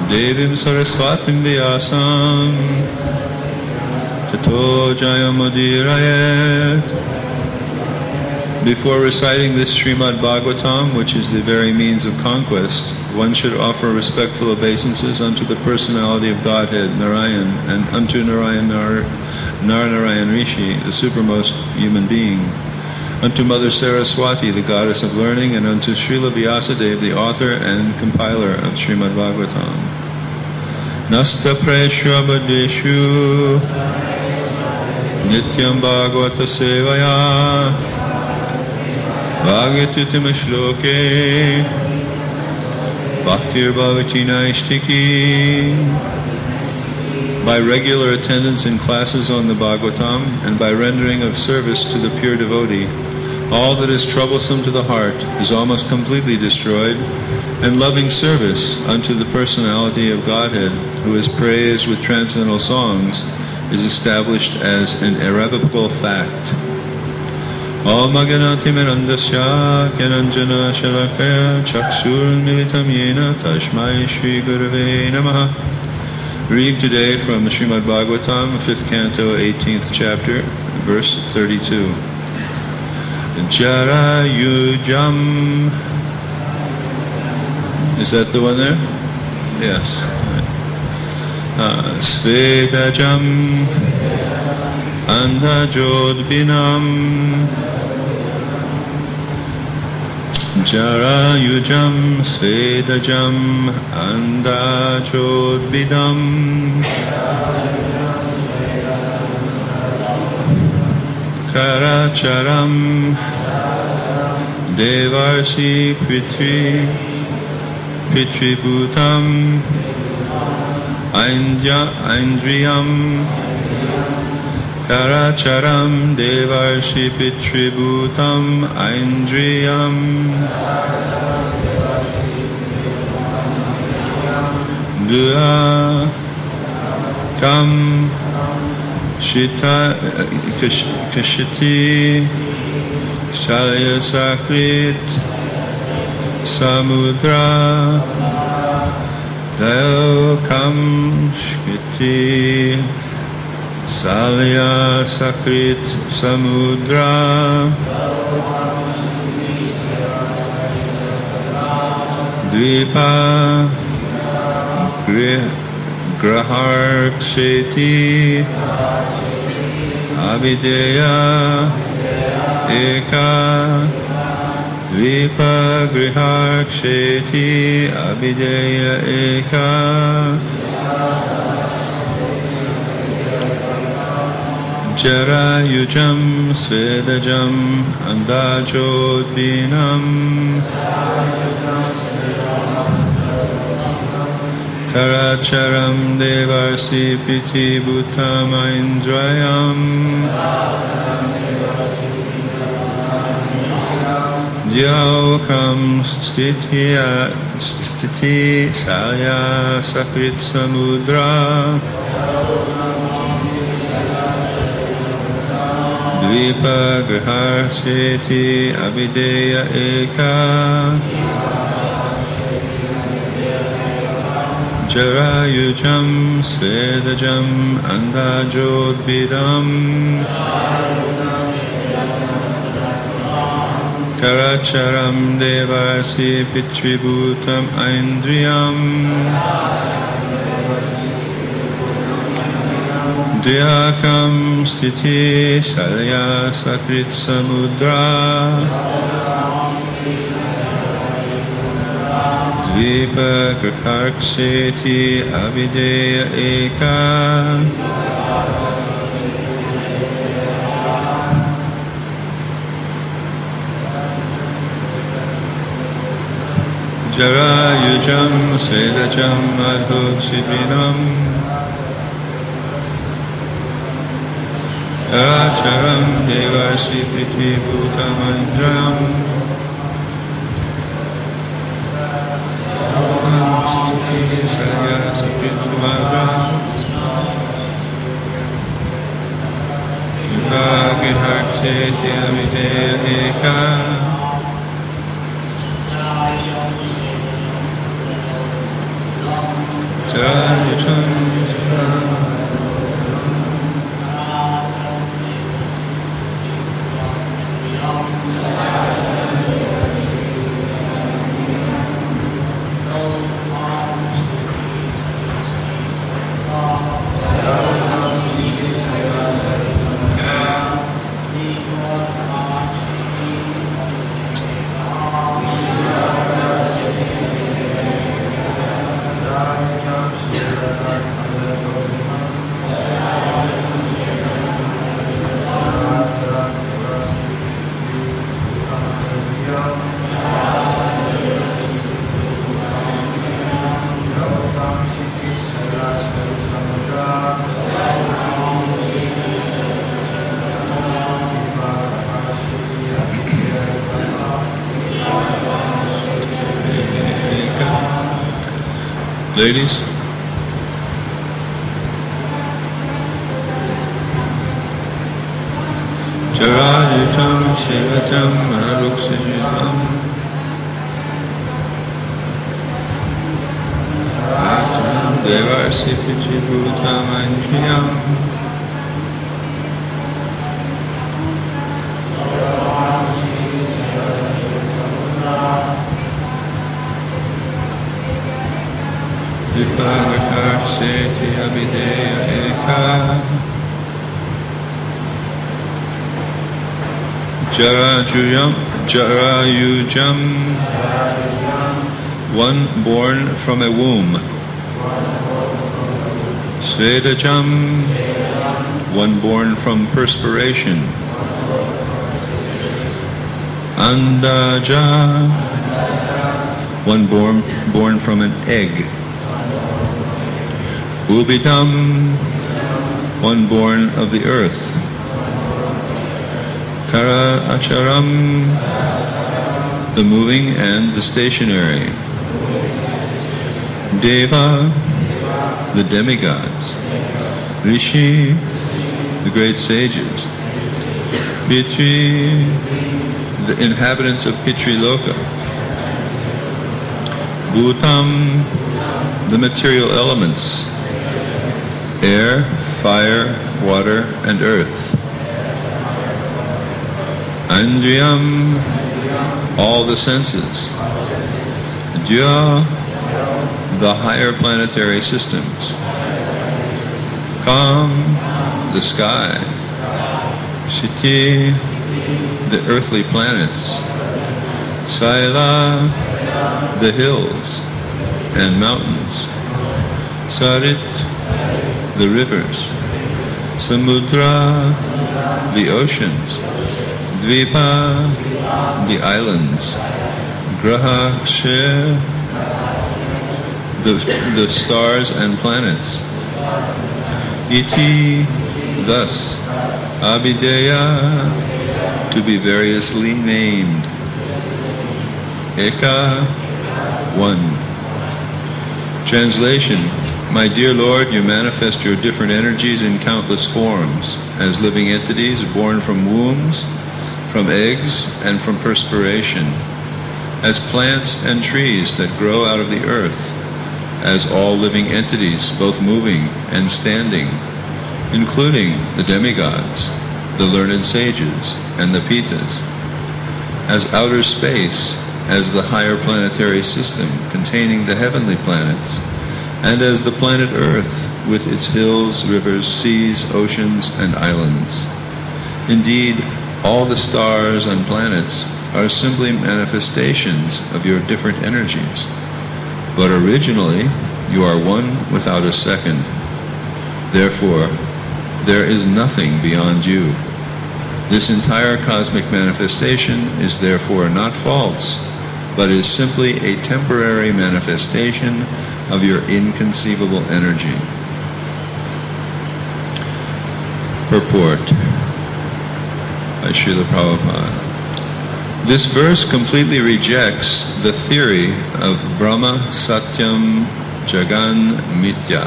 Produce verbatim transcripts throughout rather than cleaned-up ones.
Devim Saraswatim Vyasam Tato Jayamudirayat. Before reciting this Srimad Bhagavatam, which is the very means of conquest, one should offer respectful obeisances unto the personality of Godhead, Narayan, and unto Narayan Nar, Narnarayan Rishi, the supermost human being, unto Mother Saraswati, the goddess of learning, and unto Srila Vyasadeva, the author and compiler of Srimad Bhagavatam. Nasta Preshra Badeshu Nityam Bhagavata Sevaya Bhagavatitam Shloke Bhaktir Bhavati Naishtiki. By regular attendance in classes on the Bhagavatam and by rendering of service to the pure devotee, all that is troublesome to the heart is almost completely destroyed, and loving service unto the personality of Godhead, who is praised with transcendental songs, is established as an irrevocable fact. Om Aganati Mirandasya Kyananjana Shalakaya Chakshur Militam Yena Tashmai Shri Gurave Namaha. Reading today from the Srimad Bhagavatam, fifth canto, eighteenth chapter, verse thirty-two. Jara Yujam. Is that the one there? Yes. Uh, Svedajam Andhajodbinam Jara Yujam Svedajam Andhajodbidam Karacharam Devarsi Pitri Pitri Bhutam Aindya Aindriyam Karacharam Devarsi Pitri Bhutam Aindriyam Dua Kam Shita Kashiti Salya Sakrit Samudra Daokam Shkiti Salya Sakrit Samudra Dvipa Grahar Ksheti Avideya Eka Dvipa Grihar Ksheti Avideya Eka Jara Yujam Svedajam Andajodbinam Karacharam Devarsi Piti Bhutam Aindrayam Dyaokam Stiti Stiti Salya Sakrit Samudra Dvipa Grihar Seti Avideya Eka Jara Yujam Svedajam Andhajodbidam Karacharam Devarsi Pitribhutam Aindriyam Dhyakam Stiti Salya Sakrit Samudra Dvipa Grihar Ksheti Avideya Eka Jara Yujam Svedajam Adhoksibinam Karacharam Devarsi Piti Bhutam Aindram Stiti Salya Sakrit Samudra Dvipa Grihar Ksheti Avideya Eka Ladies? Charajutam Shivatam Maruksijitam Acham Devarsi Pichibhutam Anjiyam Vipagakarsheti Abhideya Eka Jarajuyam Jarayujam, one born from a womb. Svedajam, one born from perspiration. Andaja, one born born from an egg. Ubidam, one born of the earth. Kara Acharam, the moving and the stationary. Deva, the demigods. Rishi, the great sages. Pitri, the inhabitants of Pitriloka. Bhutam, the material elements. Air, fire, water, and earth. Andriyam, all the senses. Dya, the higher planetary systems. Kam, the sky. Shiti, the earthly planets. Saila, the hills and mountains. Sarit, the rivers. Samudra, the oceans. Dvipa, the islands. Graha, Kshe, the, the stars and planets. Iti, thus. Abhideya, to be variously named. Eka, one. Translation. My dear Lord, you manifest your different energies in countless forms, as living entities born from wombs, from eggs, and from perspiration, as plants and trees that grow out of the earth, as all living entities, both moving and standing, including the demigods, the learned sages, and the Pitas, as outer space, as the higher planetary system containing the heavenly planets, and as the planet Earth with its hills, rivers, seas, oceans, and islands. Indeed, all the stars and planets are simply manifestations of your different energies. But originally, you are one without a second. Therefore, there is nothing beyond you. This entire cosmic manifestation is therefore not false, but is simply a temporary manifestation of your inconceivable energy. Purport by Srila Prabhupada. This verse completely rejects the theory of Brahma Satyam Jagan Mithya,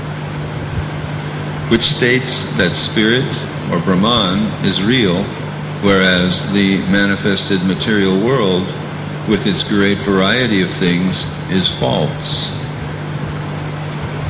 which states that spirit or Brahman is real, whereas the manifested material world with its great variety of things is false.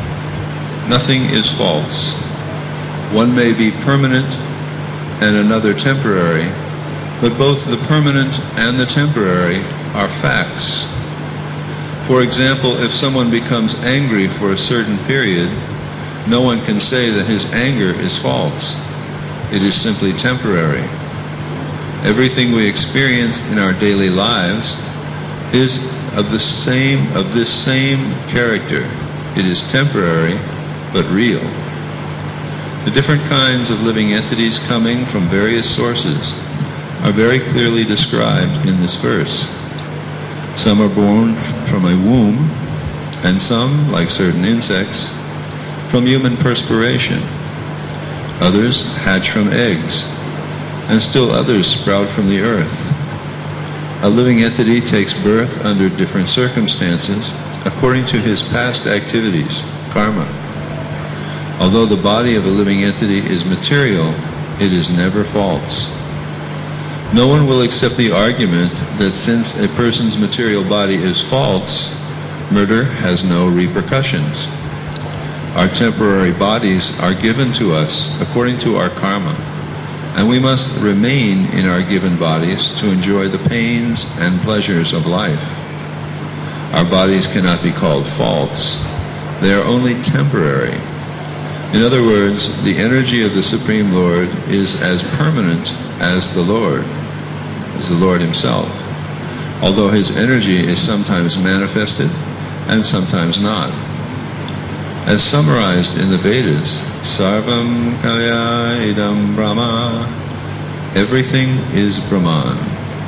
Nothing is false. One may be permanent and another temporary, but both the permanent and the temporary are facts. For example, if someone becomes angry for a certain period, no one can say that his anger is false. It is simply temporary. Everything we experience in our daily lives is of the same of this same character. It is temporary, but real. The different kinds of living entities coming from various sources are very clearly described in this verse. Some are born from a womb, and some, like certain insects, from human perspiration. Others hatch from eggs, and still others sprout from the earth. A living entity takes birth under different circumstances according to his past activities, karma. Although the body of a living entity is material, it is never false. No one will accept the argument that since a person's material body is false, murder has no repercussions. Our temporary bodies are given to us according to our karma, and we must remain in our given bodies to enjoy the pains and pleasures of life. Our bodies cannot be called false. They are only temporary. In other words, the energy of the Supreme Lord is as permanent as the Lord, as the Lord himself, although his energy is sometimes manifested and sometimes not. As summarized in the Vedas, Sarvam Kaya Idam Brahma, everything is Brahman.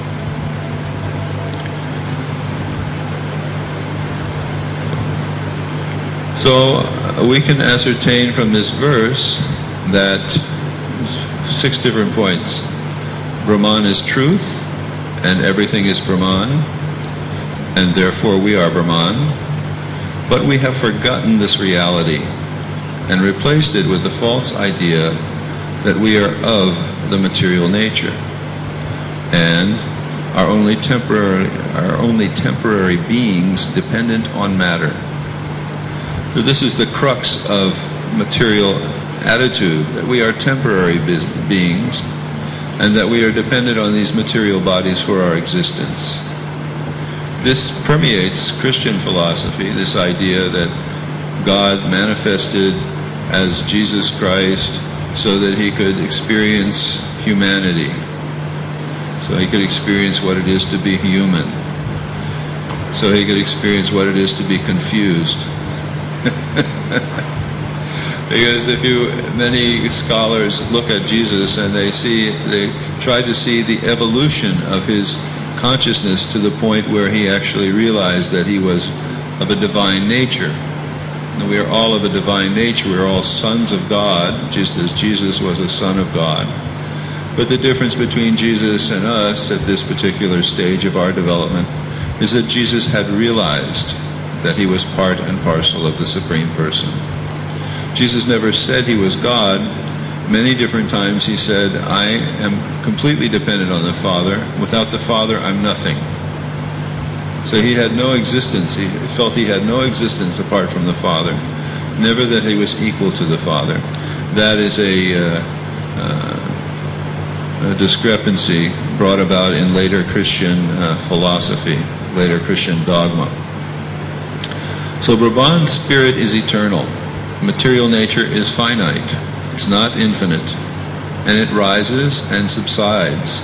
So we can ascertain from this verse that six different points. Brahman is truth, and everything is Brahman, and therefore we are Brahman. But we have forgotten this reality and replaced it with the false idea that we are of the material nature and are only temporary, are only temporary beings dependent on matter. So this is the crux of material attitude, that we are temporary beings and that we are dependent on these material bodies for our existence. This permeates Christian philosophy, this idea that God manifested as Jesus Christ so that he could experience humanity, so he could experience what it is to be human, so he could experience what it is to be confused. Because if you, many scholars look at Jesus and they see, they try to see the evolution of his consciousness to the point where he actually realized that he was of a divine nature. And we are all of a divine nature. We are all sons of God, just as Jesus was a son of God. But the difference between Jesus and us at this particular stage of our development is that Jesus had realized that he was part and parcel of the Supreme Person. Jesus never said he was God. Many different times he said, I am completely dependent on the Father. Without the Father, I'm nothing. So he had no existence. He felt he had no existence apart from the Father. Never that he was equal to the Father. That is a, uh, uh, a discrepancy brought about in later Christian uh, philosophy, later Christian dogma. So Brahman's spirit is eternal. Material nature is finite. It's not infinite, and it rises and subsides.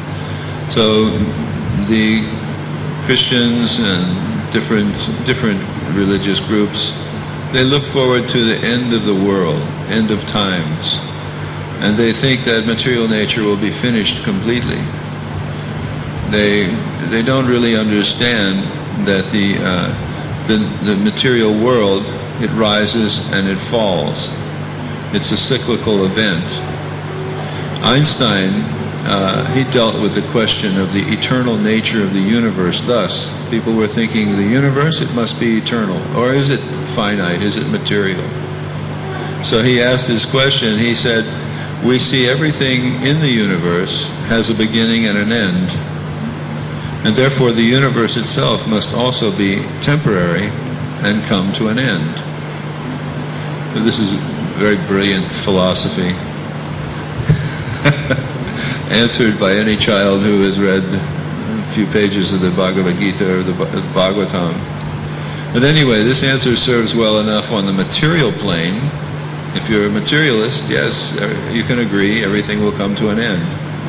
So the Christians and different different religious groups, they look forward to the end of the world, end of times, and they think that material nature will be finished completely. They they don't really understand that the uh, the, the material world, it rises and it falls. It's a cyclical event. Einstein, uh, he dealt with the question of the eternal nature of the universe. Thus, people were thinking the universe, it must be eternal. Or is it finite? Is it material? So he asked this question. He said, we see everything in the universe has a beginning and an end. And therefore the universe itself must also be temporary and come to an end. This is very brilliant philosophy, answered by any child who has read a few pages of the Bhagavad Gita or the Bhagavatam. But anyway, this answer serves well enough on the material plane. If you're a materialist, yes, you can agree everything will come to an end.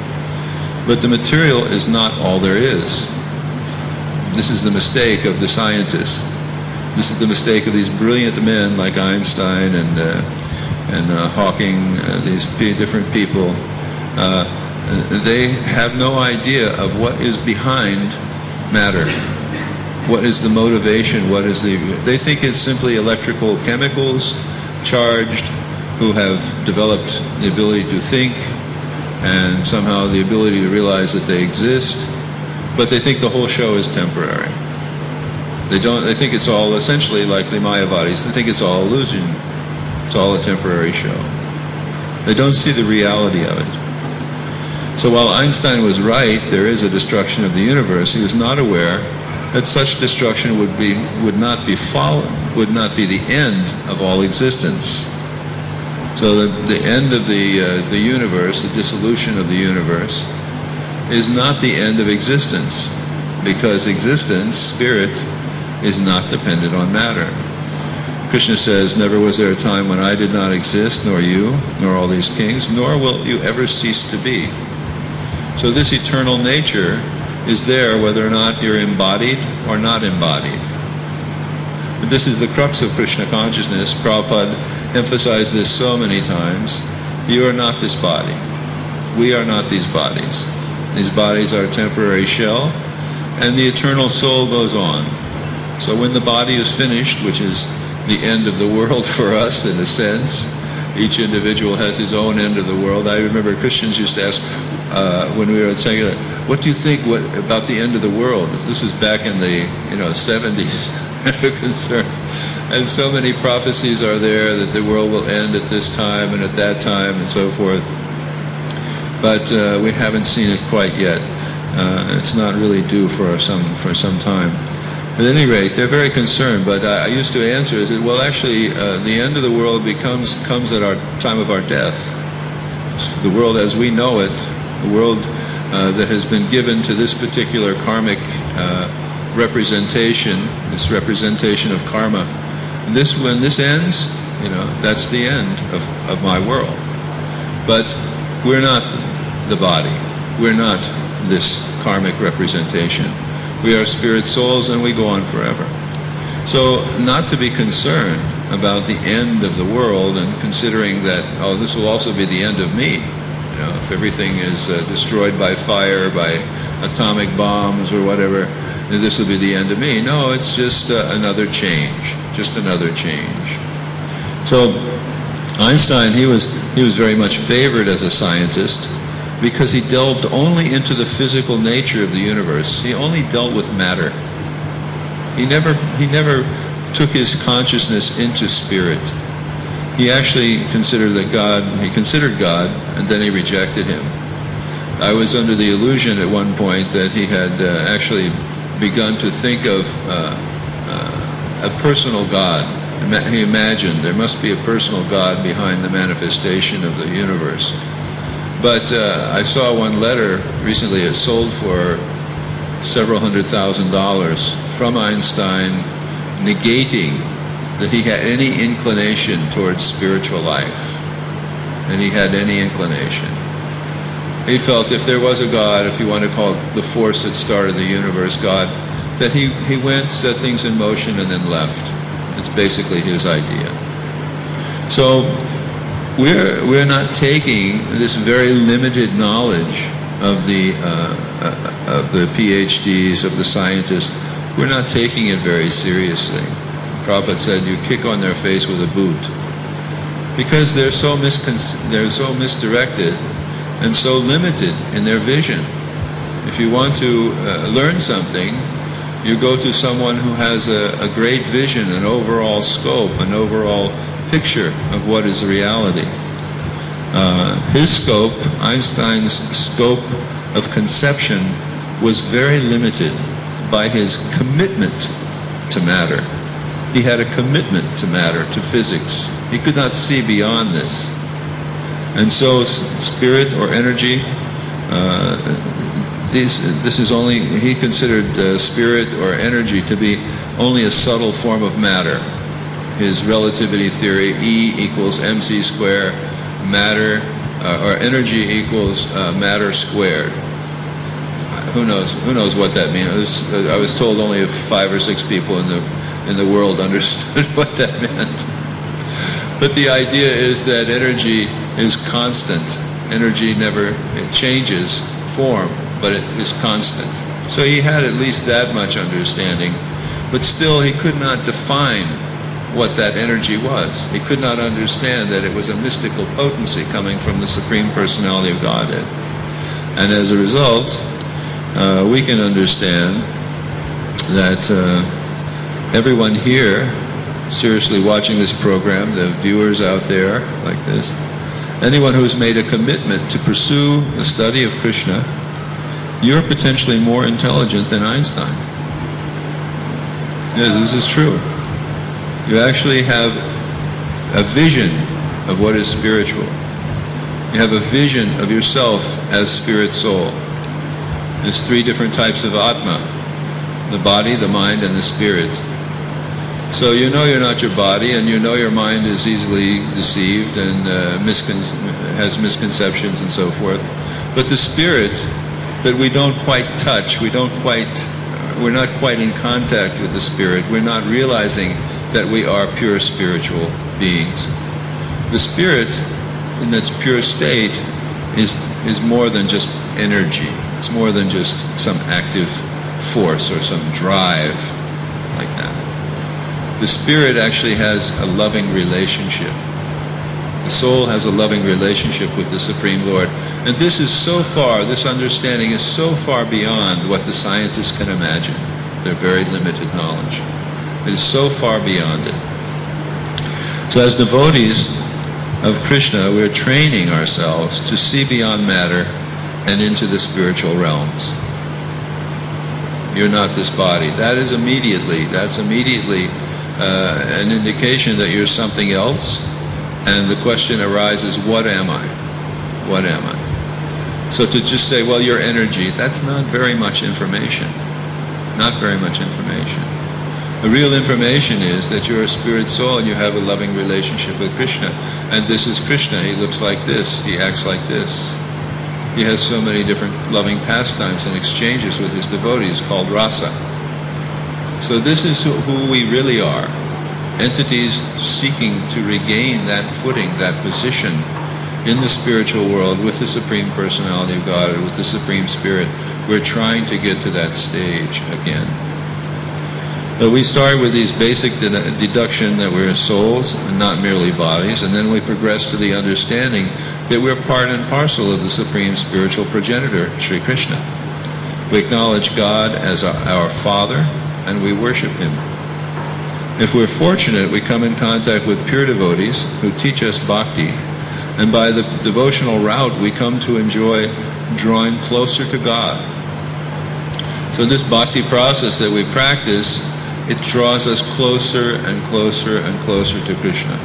But the material is not all there is. This is the mistake of the scientists. This is the mistake of these brilliant men like Einstein and uh, and uh, Hawking, uh, these different people. Uh, they have no idea of what is behind matter. What is the motivation? What is the... They think it's simply electrical chemicals, charged, who have developed the ability to think and somehow the ability to realize that they exist, but they think the whole show is temporary. They don't. They think it's all essentially like the Mayavadis. They think it's all illusion. It's all a temporary show. They don't see the reality of it. So while Einstein was right, there is a destruction of the universe, he was not aware that such destruction would be would not be follow, would not be the end of all existence. So the, the end of the uh, the universe, the dissolution of the universe, is not the end of existence, because existence, spirit, is not dependent on matter. Krishna says, "Never was there a time when I did not exist, nor you, nor all these kings, nor will you ever cease to be." So this eternal nature is there whether or not you're embodied or not embodied. But this is the crux of Krishna consciousness. Prabhupada emphasized this so many times. You are not this body. We are not these bodies. These bodies are a temporary shell, and the eternal soul goes on. So when the body is finished, which is the end of the world for us in a sense, each individual has his own end of the world. I remember Christians used to ask, uh, when we were at Sangha, what do you think what, about the end of the world? This was back in the you know seventies. concerned. And so many prophecies are there that the world will end at this time and at that time and so forth. But uh, we haven't seen it quite yet. Uh, it's not really due for some for some time. At any rate, they're very concerned. But I, I used to answer is that, well, actually, uh, the end of the world becomes comes at our time of our death. The world as we know it, the world uh, that has been given to this particular karmic uh, representation, this representation of karma. And this, when this ends, you know, that's the end of, of my world. But we're not the body. We're not this karmic representation. We are spirit souls, and we go on forever. So not to be concerned about the end of the world and considering that, oh, this will also be the end of me. You know, if everything is uh, destroyed by fire, by atomic bombs or whatever, this will be the end of me. No, it's just uh, another change, just another change. So Einstein, he was he was very much favored as a scientist because he delved only into the physical nature of the universe. He only dealt with matter. He never he never took his consciousness into spirit. He actually considered that God, he considered God, and then he rejected him. I was under the illusion at one point that he had uh, actually begun to think of uh, uh, a personal God. He imagined there must be a personal God behind the manifestation of the universe. But uh, I saw one letter recently, it sold for several hundred thousand dollars from Einstein, negating that he had any inclination towards spiritual life. And he had any inclination. He felt if there was a God, if you want to call it the force that started the universe, God, that he, he went, set things in motion, and then left. It's basically his idea. So we're, we're not taking this very limited knowledge of the, uh, of the PhDs, of the scientists, we're not taking it very seriously. Prabhupada said, you kick on their face with a boot. Because they're so, miscon- they're so misdirected and so limited in their vision. If you want to uh, learn something, you go to someone who has a, a great vision, an overall scope, an overall picture of what is reality. Uh, his scope, Einstein's scope of conception, was very limited by his commitment to matter. He had a commitment to matter, to physics. He could not see beyond this. And so spirit or energy, uh, this, this is only, he considered uh, spirit or energy to be only a subtle form of matter. His relativity theory, E equals mc squared, matter, uh, or energy equals uh, matter squared. Who knows? Who knows what that means? I was, I was told only five or six people in the in the world understood what that meant. But the idea is that energy is constant. Energy never it changes form, but it is constant. So he had at least that much understanding, but still he could not define what that energy was. He could not understand that it was a mystical potency coming from the Supreme Personality of Godhead. And as a result, uh, we can understand that uh, everyone here, seriously watching this program, the viewers out there like this, anyone who's made a commitment to pursue the study of Krishna, you're potentially more intelligent than Einstein. Yes, this is true. You actually have a vision of what is spiritual. You have a vision of yourself as spirit soul. There's three different types of Atma: the body, the mind, and the spirit. So you know you're not your body, and you know your mind is easily deceived and uh, miscon- has misconceptions and so forth. But the spirit that we don't quite touch, we don't quite, we're not quite in contact with the spirit. We're not realizing that we are pure spiritual beings. The spirit, in its pure state, is is more than just energy. It's more than just some active force or some drive like that. The spirit actually has a loving relationship. The soul has a loving relationship with the Supreme Lord. And this is so far, this understanding is so far beyond what the scientists can imagine. Their very limited knowledge. It is so far beyond it. So as devotees of Krishna, we're training ourselves to see beyond matter and into the spiritual realms. You're not this body. That is immediately, that's immediately uh, an indication that you're something else. And the question arises, what am I? What am I? So to just say, well, you're energy, that's not very much information. Not very much information. The real information is that you're a spirit soul and you have a loving relationship with Krishna. And this is Krishna. He looks like this. He acts like this. He has so many different loving pastimes and exchanges with his devotees called rasa. So this is who we really are. Entities seeking to regain that footing, that position in the spiritual world with the Supreme Personality of God, with the Supreme Spirit. We're trying to get to that stage again. But we start with these basic de- deduction that we're souls and not merely bodies, and then we progress to the understanding that we're part and parcel of the Supreme Spiritual Progenitor, Sri Krishna. We acknowledge God as our, our Father, and we worship Him. If we're fortunate, we come in contact with pure devotees who teach us bhakti, and by the devotional route we come to enjoy drawing closer to God. So this bhakti process that we practice, it draws us closer and closer and closer to Krishna.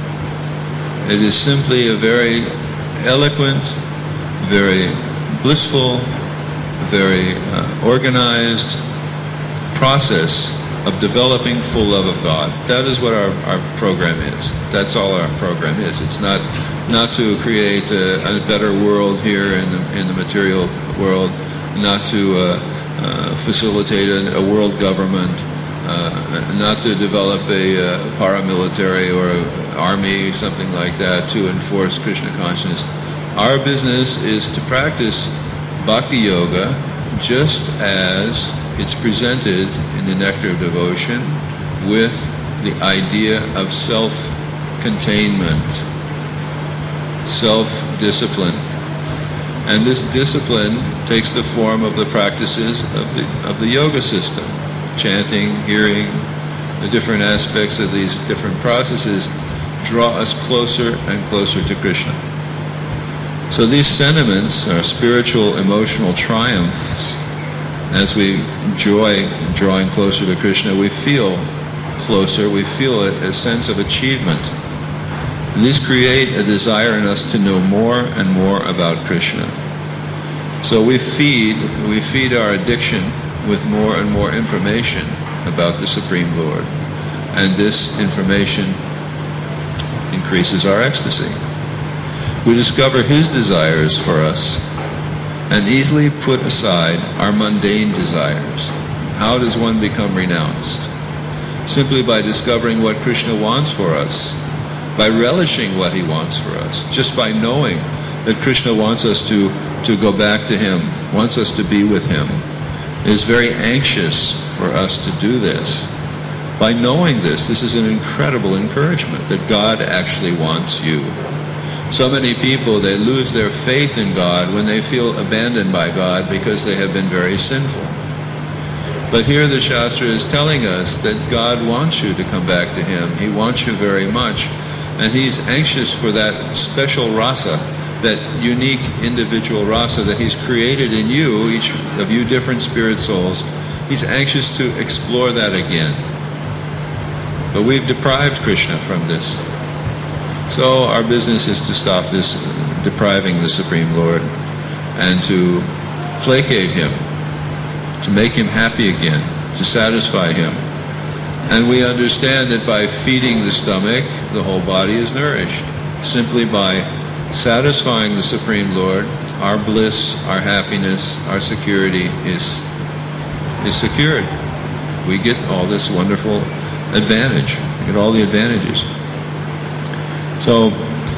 It is simply a very eloquent, very blissful, very uh, organized process of developing full love of God. That is what our, our program is. That's all our program is. It's not not to create a, a better world here in the, in the material world, not to uh, uh, facilitate a, a world government, Uh, not to develop a uh, paramilitary or an army, something like that, to enforce Krishna consciousness. Our business is to practice Bhakti Yoga just as it's presented in the Nectar of Devotion, with the idea of self-containment, self-discipline. And this discipline takes the form of the practices of the, of the yoga system. Chanting, hearing, the different aspects of these different processes draw us closer and closer to Krishna. So these sentiments are spiritual, emotional triumphs. As we enjoy drawing closer to Krishna, we feel closer, we feel a, a sense of achievement. And these create a desire in us to know more and more about Krishna. So we feed, we feed our addiction with more and more information about the Supreme Lord. And this information increases our ecstasy. We discover His desires for us and easily put aside our mundane desires. How does one become renounced? Simply by discovering what Krishna wants for us, by relishing what He wants for us, just by knowing that Krishna wants us to, to go back to Him, wants us to be with Him, is very anxious for us to do this. By knowing this, this is an incredible encouragement that God actually wants you. So many people, they lose their faith in God when they feel abandoned by God because they have been very sinful. But here the Shastra is telling us that God wants you to come back to Him. He wants you very much. And He's anxious for that special rasa, that unique individual rasa that He's created in you, each of you different spirit souls. He's anxious to explore that again. But we've deprived Krishna from this. So our business is to stop this depriving the Supreme Lord and to placate Him, to make Him happy again, to satisfy Him. And we understand that by feeding the stomach, the whole body is nourished. Simply by satisfying the Supreme Lord, our bliss, our happiness, our security is, is secured. We get all this wonderful advantage. We get all the advantages. So,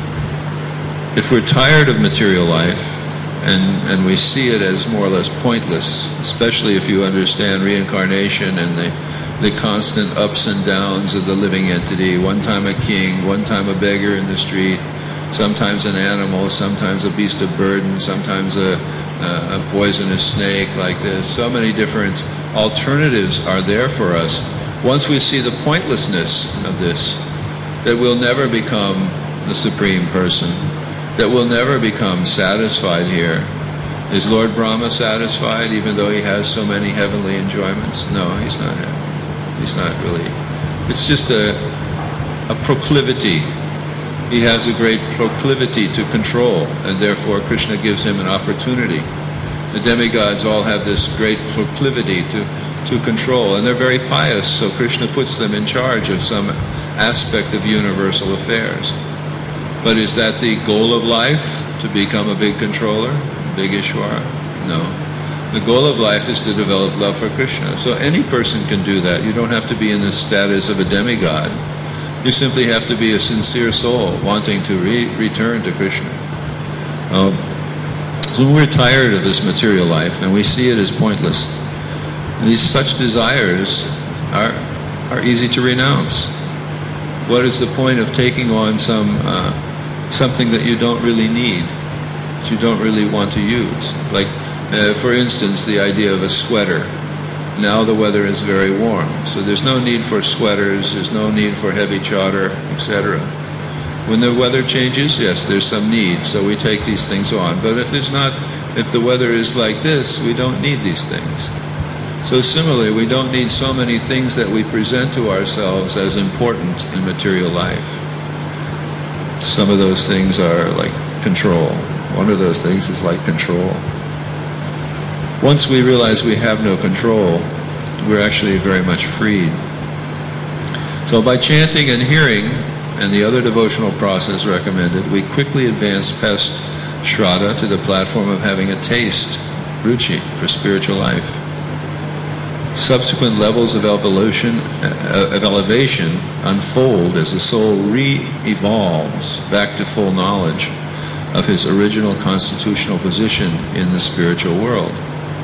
if we're tired of material life, and, and we see it as more or less pointless, especially if you understand reincarnation and the the constant ups and downs of the living entity, one time a king, one time a beggar in the street, sometimes an animal, sometimes a beast of burden, sometimes a, a, a poisonous snake like this. So many different alternatives are there for us. Once we see the pointlessness of this, that we'll never become the Supreme Person, that we'll never become satisfied here. Is Lord Brahma satisfied even though he has so many heavenly enjoyments? No, he's not happy. He's not really. It's just a, a proclivity. He has a great proclivity to control, and therefore Krishna gives him an opportunity. The demigods all have this great proclivity to, to control, and they're very pious, so Krishna puts them in charge of some aspect of universal affairs. But is that the goal of life, to become a big controller, big Ishvara? No. The goal of life is to develop love for Krishna. So any person can do that. You don't have to be in the status of a demigod. You simply have to be a sincere soul wanting to re- return to Krishna. Um, so when we're tired of this material life and we see it as pointless, these such desires are, are easy to renounce. What is the point of taking on some uh, something that you don't really need, that you don't really want to use? Like, Uh, for instance, the idea of a sweater. Now the weather is very warm, so there's no need for sweaters, there's no need for heavy chador, et cetera. When the weather changes, yes, there's some need, so we take these things on. But if it's not, if the weather is like this, we don't need these things. So similarly, we don't need so many things that we present to ourselves as important in material life. Some of those things are like control. One of those things is like control. Once we realize we have no control, we're actually very much freed. So by chanting and hearing, and the other devotional process recommended, we quickly advance past Shraddha to the platform of having a taste, ruchi, for spiritual life. Subsequent levels of evolution, uh, of elevation unfold as the soul re-evolves back to full knowledge of his original constitutional position in the spiritual world.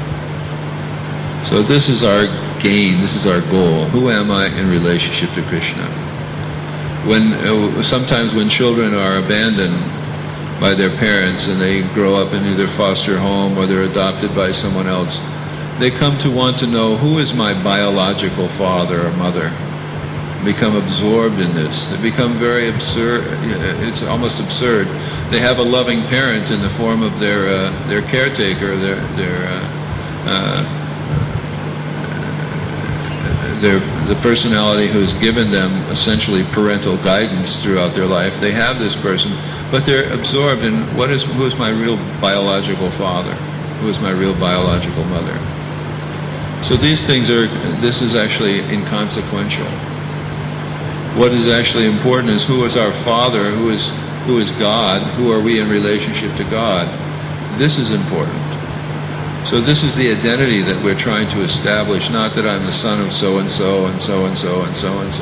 So this is our gain, this is our goal. Who am I in relationship to Krishna? When uh, sometimes when children are abandoned by their parents and they grow up in either foster home or they're adopted by someone else, they come to want to know, who is my biological father or mother? Become absorbed in this. They become very absurd. It's almost absurd. They have a loving parent in the form of their uh, their caretaker, their their uh, uh, they're the personality who's given them essentially parental guidance throughout their life. They have this person, but they're absorbed in what is who is my real biological father, who is my real biological mother. So these things are, this is actually inconsequential. What is actually important is who is our Father, who is who is God, who are we in relationship to God. This is important. So this is the identity that we're trying to establish, not that I'm the son of so-and-so and so-and-so and so-and-so.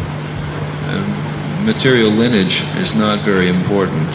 Um, material lineage is not very important.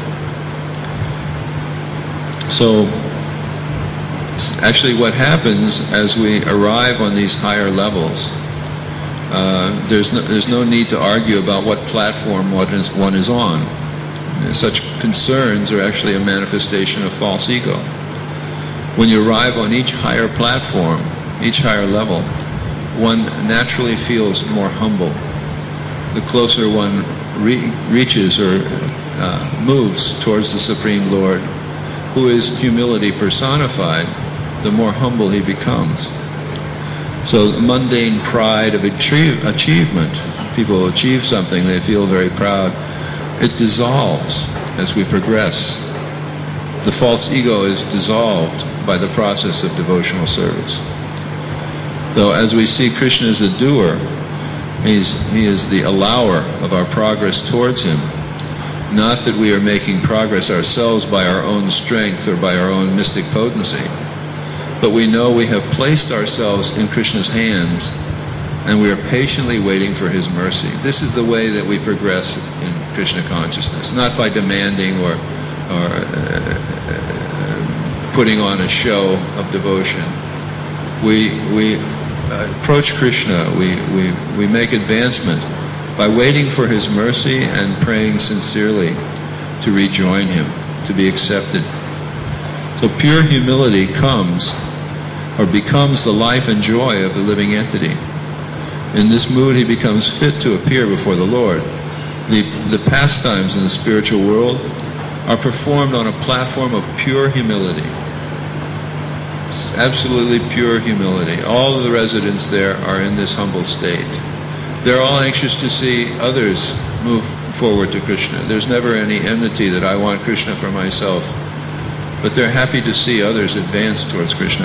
So actually what happens as we arrive on these higher levels, uh, there's, no, there's no need to argue about what platform one is, one is on. Such concerns are actually a manifestation of false ego. When you arrive on each higher platform, each higher level, one naturally feels more humble. The closer one re- reaches or uh, moves towards the Supreme Lord, who is humility personified, the more humble he becomes. So mundane pride of achieve- achievement, people achieve something, they feel very proud, it dissolves as we progress. The false ego is dissolved by the process of devotional service. Though as we see Krishna as the doer, he's, he is the allower of our progress towards him. Not that we are making progress ourselves by our own strength or by our own mystic potency, but we know we have placed ourselves in Krishna's hands and we are patiently waiting for his mercy. This is the way that we progress in Krishna consciousness, not by demanding or, or uh, putting on a show of devotion. We, we approach Krishna, we, we, we make advancement by waiting for his mercy and praying sincerely to rejoin him, to be accepted. So pure humility comes or becomes the life and joy of the living entity. In this mood he becomes fit to appear before the Lord. The, the pastimes in the spiritual world are performed on a platform of pure humility. It's absolutely pure humility. All of the residents there are in this humble state. They're all anxious to see others move forward to Krishna. There's never any enmity that I want Krishna for myself, but they're happy to see others advance towards Krishna.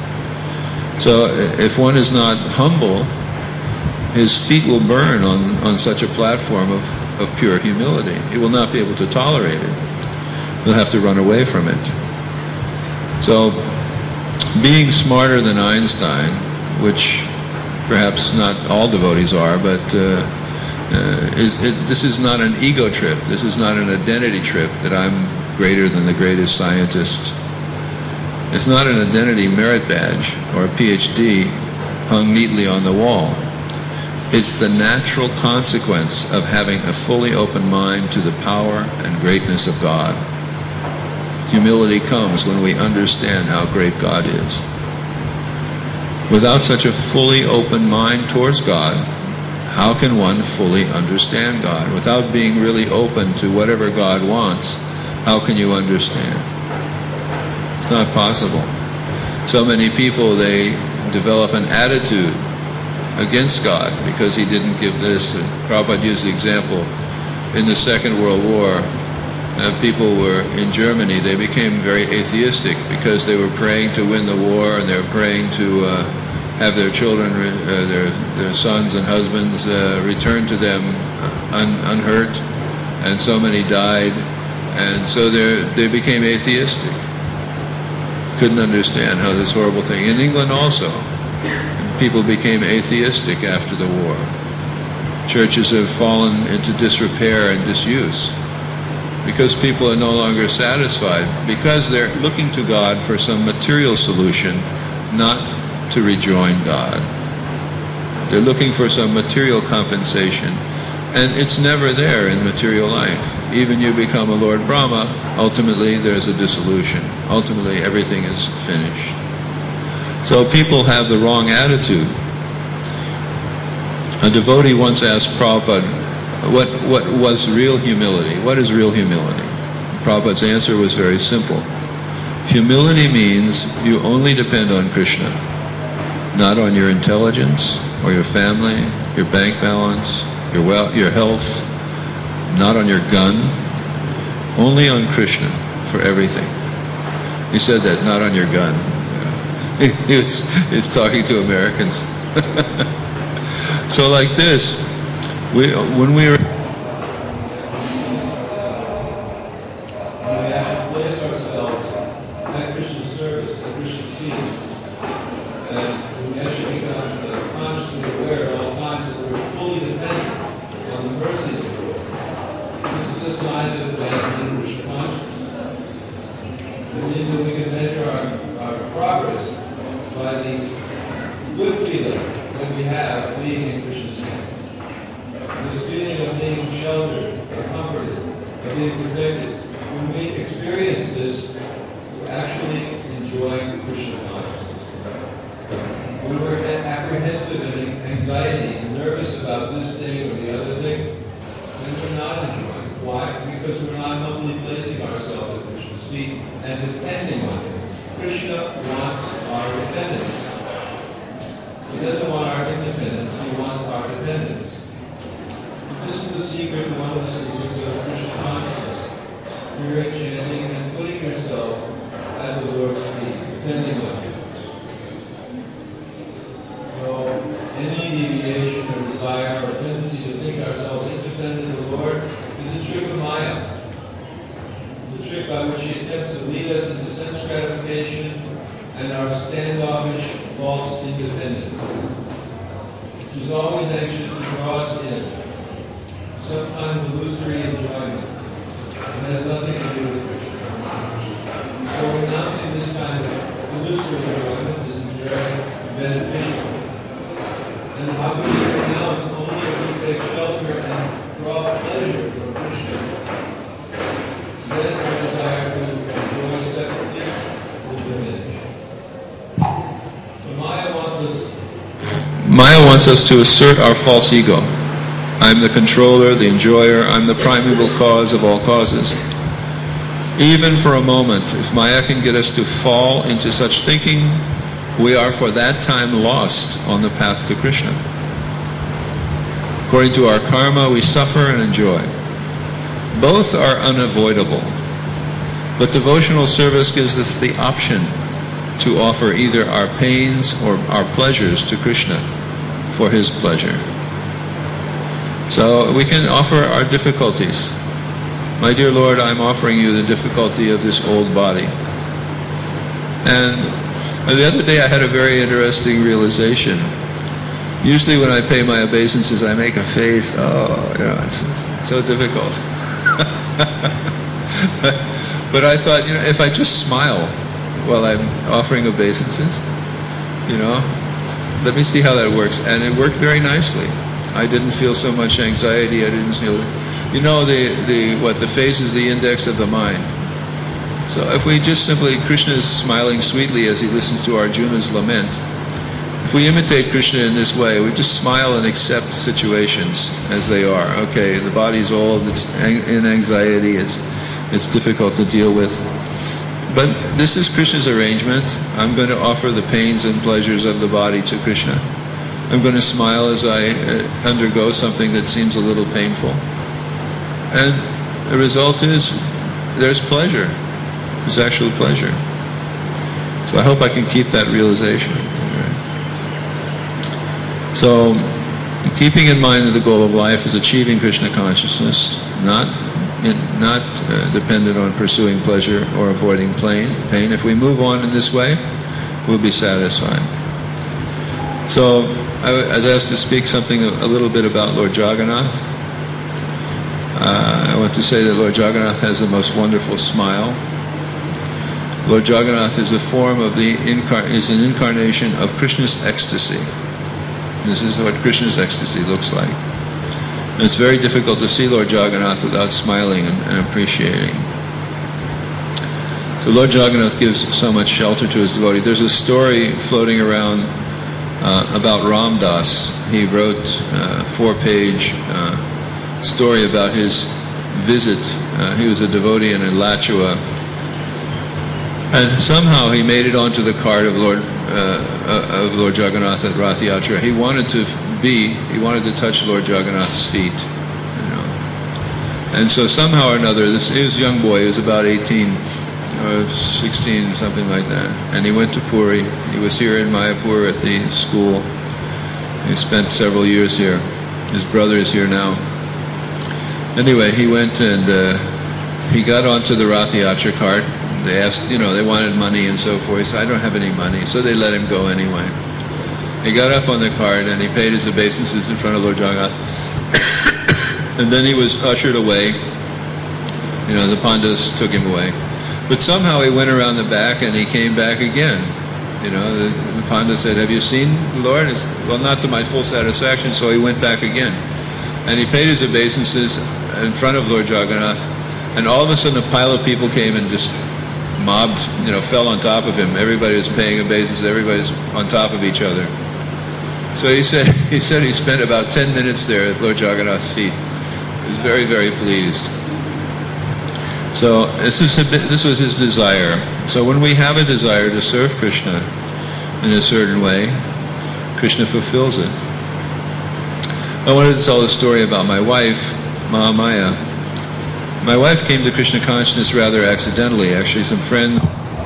So if one is not humble, his feet will burn on, on such a platform of, of pure humility. He will not be able to tolerate it. He'll have to run away from it. So being smarter than Einstein, which perhaps not all devotees are, but uh, uh, is, it, this is not an ego trip. This is not an identity trip that I'm greater than the greatest scientist. It's not an identity merit badge or a P H D hung neatly on the wall. It's the natural consequence of having a fully open mind to the power and greatness of God. Humility comes when we understand how great God is. Without such a fully open mind towards God, how can one fully understand God? Without being really open to whatever God wants, how can you understand? It's not possible. So many people, they develop an attitude against God because he didn't give this. And Prabhupada used the example in the Second World War. Uh, people were in Germany, they became very atheistic because they were praying to win the war and they were praying to uh, have their children, uh, their, their sons and husbands uh, returned to them un, unhurt, and so many died, and so they became atheistic. Couldn't understand how this horrible thing. In England also, people became atheistic after the war. Churches have fallen into disrepair and disuse because people are no longer satisfied, because they're looking to God for some material solution, not to rejoin God. They're looking for some material compensation, and it's never there in material life. Even you become a Lord Brahma, ultimately there's a dissolution. Ultimately everything is finished. So people have the wrong attitude. A devotee once asked Prabhupada, what, what was real humility? What is real humility? Prabhupada's answer was very simple. Humility means you only depend on Krishna, not on your intelligence, or your family, your bank balance, your well, your health, not on your gun, only on Krishna for everything. He said that, not on your gun. He was, he was talking to Americans. So like this, we, when we are Maya wants us to assert our false ego. I'm the controller, the enjoyer, I'm the primeval cause of all causes. Even for a moment, if Maya can get us to fall into such thinking, we are for that time lost on the path to Krishna. According to our karma, we suffer and enjoy. Both are unavoidable, but devotional service gives us the option to offer either our pains or our pleasures to Krishna for his pleasure. So we can offer our difficulties. My dear Lord, I'm offering you the difficulty of this old body. And the other day I had a very interesting realization. Usually when I pay my obeisances, I make a face, oh, you know, it's, it's so difficult. but, but I thought, you know, if I just smile while I'm offering obeisances, you know, let me see how that works. And it worked very nicely. I didn't feel so much anxiety. I didn't feel, you know, the, the what the face is the index of the mind. So if we just simply, Krishna is smiling sweetly as he listens to Arjuna's lament. If we imitate Krishna in this way, we just smile and accept situations as they are. Okay, the body's old, it's in anxiety, it's it's difficult to deal with. But this is Krishna's arrangement. I'm going to offer the pains and pleasures of the body to Krishna. I'm going to smile as I uh, undergo something that seems a little painful. And the result is, there's pleasure. There's actual pleasure. So I hope I can keep that realization. So, keeping in mind that the goal of life is achieving Krishna consciousness, not in, not uh, dependent on pursuing pleasure or avoiding pain. Pain. If we move on in this way, we'll be satisfied. So, I was asked to speak something a, a little bit about Lord Jagannath. Uh, I want to say that Lord Jagannath has the most wonderful smile. Lord Jagannath is a form of the incar- is an incarnation of Krishna's ecstasy. This is what Krishna's ecstasy looks like. And it's very difficult to see Lord Jagannath without smiling and, and appreciating. So Lord Jagannath gives so much shelter to his devotee. There's a story floating around uh, about Ram Das. He wrote a four-page uh, story about his visit. Uh, he was a devotee in Alachua. And somehow he made it onto the cart of Lord uh, of Lord Jagannath at Rath Yatra. He wanted to be, he wanted to touch Lord Jagannath's feet, you know. And so somehow or another, this he was a young boy. He was about eighteen or sixteen, something like that. And he went to Puri. He was here in Mayapur at the school. He spent several years here. His brother is here now. Anyway, he went and uh, he got onto the Rath Yatra cart. They asked, you know, they wanted money and so forth. He said, I don't have any money. So they let him go anyway. He got up on the cart and he paid his obeisances in front of Lord Jagannath. And then he was ushered away. You know, the Pandavas took him away. But somehow he went around the back and he came back again. You know, the, the Pandavas said, have you seen the Lord? He said, well, not to my full satisfaction, so he went back again. And he paid his obeisances in front of Lord Jagannath. And all of a sudden a pile of people came and just mobbed, you know, fell on top of him. Everybody was paying obeisances, everybody's on top of each other. So he said he said he spent about ten minutes there at Lord Jagannath's feet. He was very, very pleased. So this is a bit, this was his desire. So when we have a desire to serve Krishna in a certain way, Krishna fulfills it. I wanted to tell a story about my wife, Mahamaya. My wife came to Krishna consciousness rather accidentally. Actually, some friends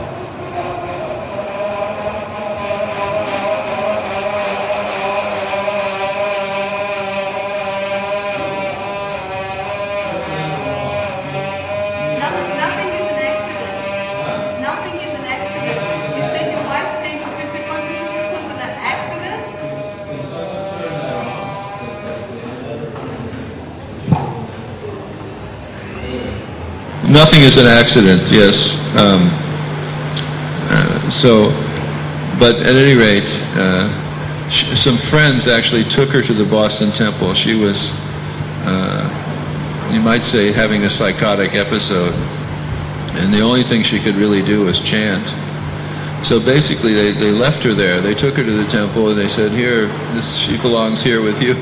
Nothing is an accident, yes. Um, uh, so, but at any rate, uh, sh- some friends actually took her to the Boston Temple. She was, uh, you might say, having a psychotic episode. And the only thing she could really do was chant. So basically, they, they left her there. They took her to the temple and they said, here, this, she belongs here with you.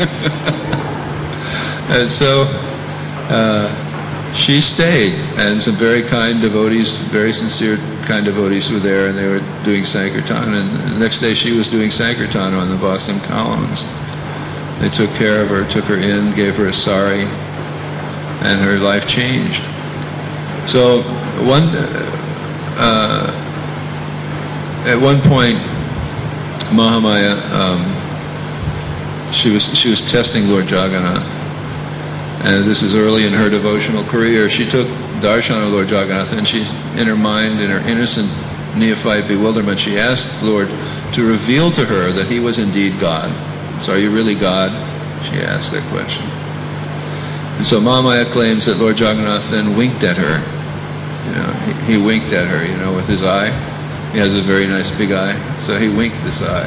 And so, uh, she stayed, and some very kind devotees, very sincere kind devotees were there, and they were doing Sankirtan, and the next day she was doing Sankirtan on the Boston Commons. They took care of her, took her in, gave her a sari, and her life changed. So one, uh, at one point, Mahamaya, um, she was she was testing Lord Jagannath. And this is early in her devotional career. She took darshan of Lord Jagannath, and she, in her mind, in her innocent neophyte bewilderment, she asked Lord to reveal to her that he was indeed God. So, are you really God? She asked that question. And so Mahamaya claims that Lord Jagannath then winked at her. You know, he, he winked at her, you know, with his eye. He has a very nice big eye. So he winked this eye.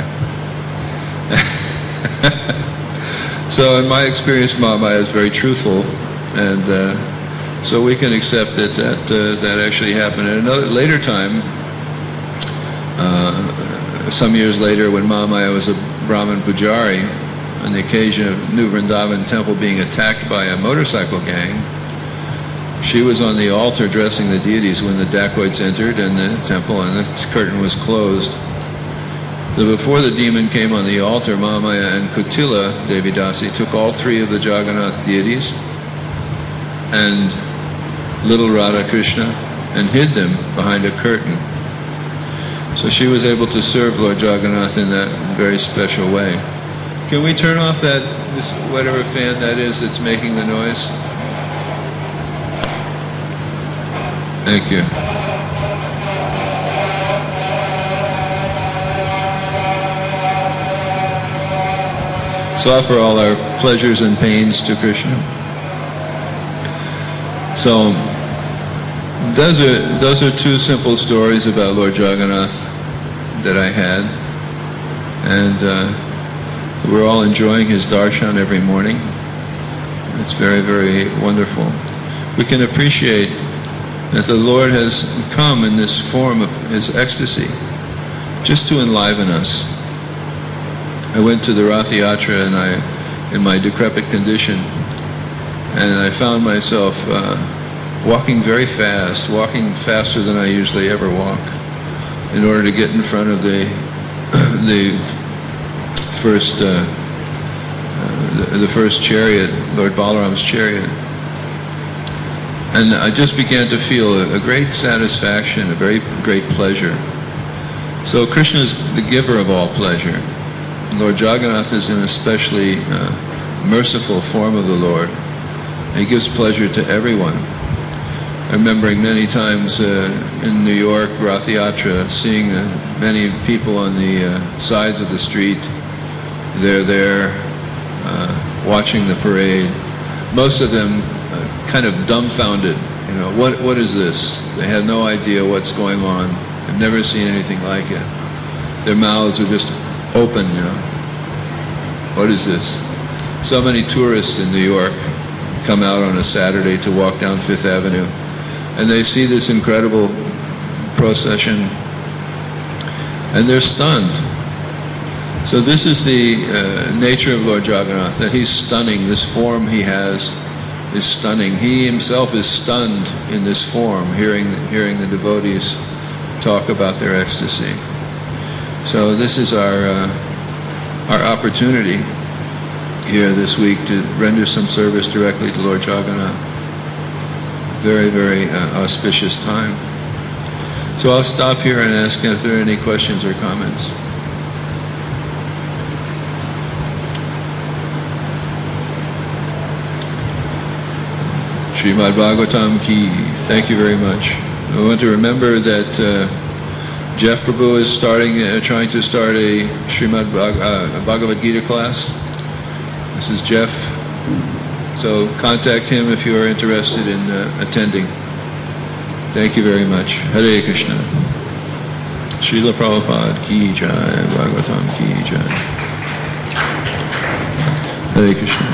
So in my experience, Mahamaya is very truthful, and uh, so we can accept that that, uh, that actually happened. At another later time, uh, some years later, when Mahamaya was a Brahmin Pujari, on the occasion of New Vrindavan temple being attacked by a motorcycle gang, she was on the altar dressing the deities when the dacoits entered and the temple, and the curtain was closed. So before the demon came on the altar, Mahamaya and Kutila Devi Dasi took all three of the Jagannath deities and little Radha Krishna and hid them behind a curtain. So she was able to serve Lord Jagannath in that very special way. Can we turn off that, this whatever fan that is that's making the noise? Thank you. So offer all our pleasures and pains to Krishna. So those are those are two simple stories about Lord Jagannath that I had, and uh, we're all enjoying his darshan every morning. It's very, very wonderful. We can appreciate that the Lord has come in this form of his ecstasy just to enliven us. I went to the Rath Yatra and I, in my decrepit condition, and I found myself uh, walking very fast, walking faster than I usually ever walk, in order to get in front of the the first uh, uh, the, the first chariot, Lord Balaram's chariot. And I just began to feel a, a great satisfaction, a very great pleasure. So Krishna is the giver of all pleasure. Lord Jagannath is an especially uh, merciful form of the Lord. He gives pleasure to everyone. I'm remembering many times uh, in New York, Rath Yatra, seeing uh, many people on the uh, sides of the street. They're there uh, watching the parade. Most of them uh, kind of dumbfounded. You know, what what is this? They have no idea what's going on. They've never seen anything like it. Their mouths are just open, you know. What is this? So many tourists in New York come out on a Saturday to walk down Fifth Avenue, and they see this incredible procession, and they're stunned. So this is the uh, nature of Lord Jagannath, that he's stunning. This form he has is stunning. He himself is stunned in this form, hearing hearing the devotees talk about their ecstasy. So this is our uh, our opportunity here this week to render some service directly to Lord Jagannath. Very, very uh, auspicious time. So I'll stop here and ask if there are any questions or comments. Srimad Bhagavatam ki. Thank you very much. I want to remember that uh, Jeff Prabhu is starting, uh, trying to start a Srimad Bhag- uh, Bhagavad Gita class. This is Jeff. So contact him if you are interested in uh, attending. Thank you very much. Hare Krishna. Srila Prabhupada ki jai, Bhagavatam ki jai. Hare Krishna.